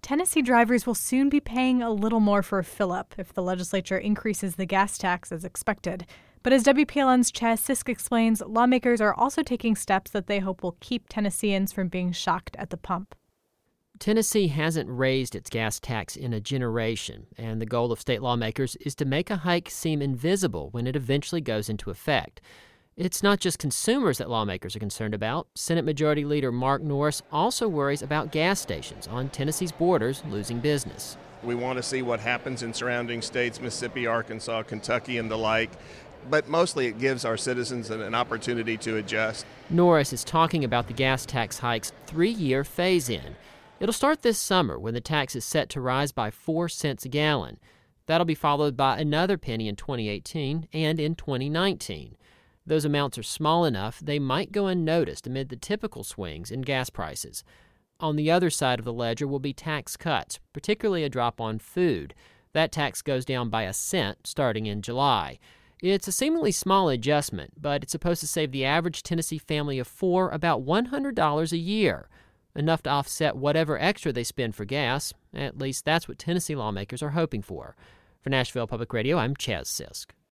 Tennessee drivers will soon be paying a little more for a fill-up if the legislature increases the gas tax as expected. But as WPLN's Chaz Sisk explains, lawmakers are also taking steps that they hope will keep Tennesseans from being shocked at the pump. Tennessee hasn't raised its gas tax in a generation, and the goal of state lawmakers is to make a hike seem invisible when it eventually goes into effect. It's not just consumers that lawmakers are concerned about. Senate Majority Leader Mark Norris also worries about gas stations on Tennessee's borders losing business. We want to see what happens in surrounding states, Mississippi, Arkansas, Kentucky, and the like. But mostly it gives our citizens an opportunity to adjust. Norris is talking about the gas tax hike's 3-year phase-in. It'll start this summer when the tax is set to rise by 4 cents a gallon. That'll be followed by another penny in 2018 and in 2019. Those amounts are small enough they might go unnoticed amid the typical swings in gas prices. On the other side of the ledger will be tax cuts, particularly a drop on food. That tax goes down by 1 cent starting in July. It's a seemingly small adjustment, but it's supposed to save the average Tennessee family of 4 about $100 a year, enough to offset whatever extra they spend for gas. At least that's what Tennessee lawmakers are hoping for. For Nashville Public Radio, I'm Chaz Sisk.